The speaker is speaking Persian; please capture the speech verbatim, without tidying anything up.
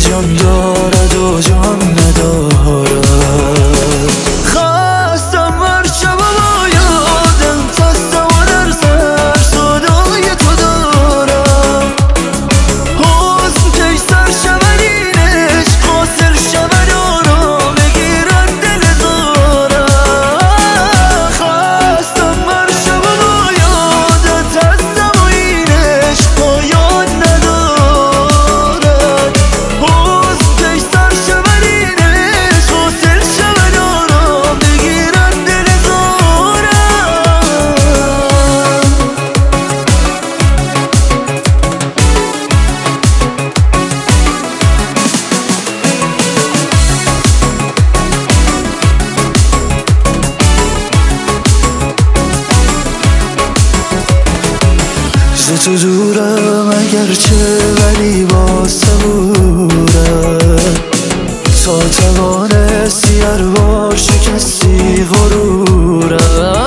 جان دارد و جان ندارد. خواستم هر شب با یادم تستم و در سر صدای تو دارم. حسن کش سر شود این عشق حاصل شود آرام بگیرد دل زارم. خواستم هر شب با یادم تستم و این عشق پایان ندارد. حسن کش سر شود این عشق حاصل شود آرام بگیرد دل زارم. ز تو دورم اگرچه ولی با صبورم. تا توانستی هر بار شکستی غرورم.